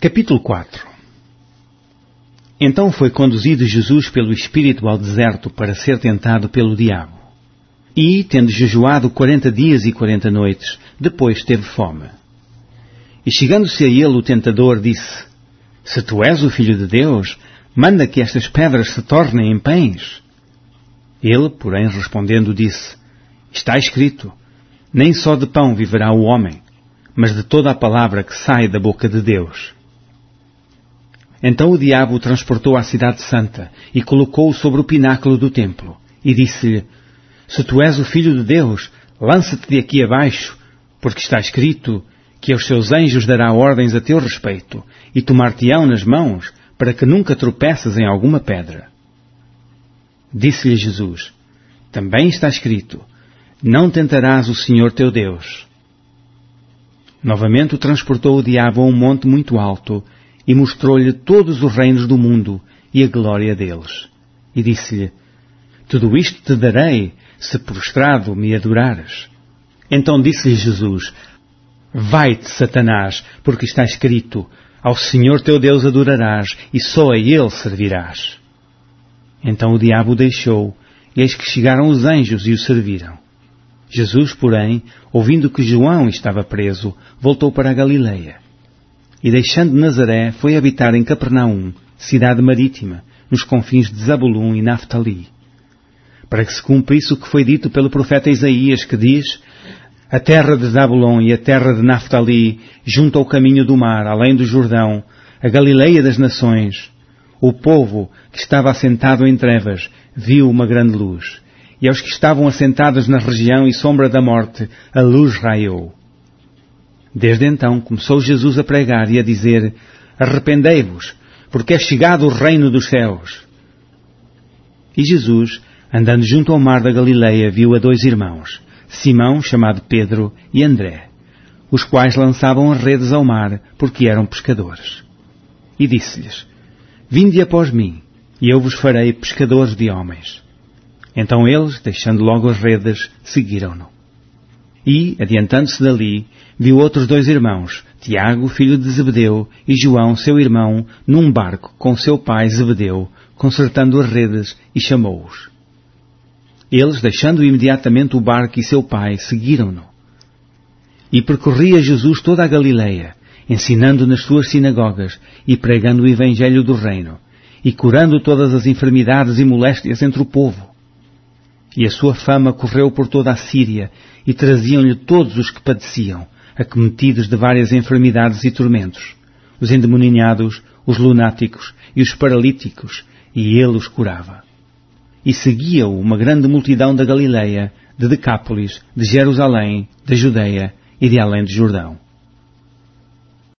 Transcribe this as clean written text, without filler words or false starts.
Capítulo 4. Então foi conduzido Jesus pelo Espírito ao deserto para ser tentado pelo diabo. E, tendo jejuado 40 dias e 40 noites, depois teve fome. E chegando-se a ele o tentador disse: Se tu és o Filho de Deus, manda que estas pedras se tornem em pães. Ele, porém, respondendo, disse: Está escrito: Nem só de pão viverá o homem, mas de toda a palavra que sai da boca de Deus. Então o diabo o transportou à cidade santa e colocou-o sobre o pináculo do templo e disse-lhe: Se tu és o Filho de Deus, lança-te de aqui abaixo, porque está escrito que aos seus anjos dará ordens a teu respeito e tomar-te-ão nas mãos para que nunca tropeças em alguma pedra. Disse-lhe Jesus: Também está escrito: Não tentarás o Senhor teu Deus. Novamente o transportou o diabo a um monte muito alto e mostrou-lhe todos os reinos do mundo e a glória deles. E disse-lhe: Tudo isto te darei, se prostrado me adorares. Então disse-lhe Jesus: Vai-te, Satanás, porque está escrito: Ao Senhor teu Deus adorarás e só a Ele servirás. Então o diabo o deixou, e eis que chegaram os anjos e o serviram. Jesus, porém, ouvindo que João estava preso, voltou para a Galileia. E deixando Nazaré, foi habitar em Capernaum, cidade marítima, nos confins de Zabulum e Naftali, para que se cumprisse o que foi dito pelo profeta Isaías, que diz: A terra de Zabulon e a terra de Naftali, junto ao caminho do mar, além do Jordão, a Galileia das nações. O povo que estava assentado em trevas viu uma grande luz, e aos que estavam assentados na região e sombra da morte, a luz raiou. Desde então começou Jesus a pregar e a dizer: Arrependei-vos, porque é chegado o reino dos céus. E Jesus, andando junto ao mar da Galileia, viu a dois irmãos, Simão, chamado Pedro, e André, os quais lançavam as redes ao mar, porque eram pescadores. E disse-lhes: Vinde após mim, e eu vos farei pescadores de homens. Então eles, deixando logo as redes, seguiram-no. E, adiantando-se dali, viu outros dois irmãos, Tiago, filho de Zebedeu, e João, seu irmão, num barco com seu pai Zebedeu, consertando as redes, e chamou-os. Eles, deixando imediatamente o barco e seu pai, seguiram-no. E percorria Jesus toda a Galileia, ensinando nas suas sinagogas e pregando o evangelho do reino, e curando todas as enfermidades e moléstias entre o povo. E a sua fama correu por toda a Síria, e traziam-lhe todos os que padeciam, acometidos de várias enfermidades e tormentos, os endemoninhados, os lunáticos e os paralíticos, e ele os curava. E seguia-o uma grande multidão da Galileia, de Decápolis, de Jerusalém, da Judeia e de além do Jordão.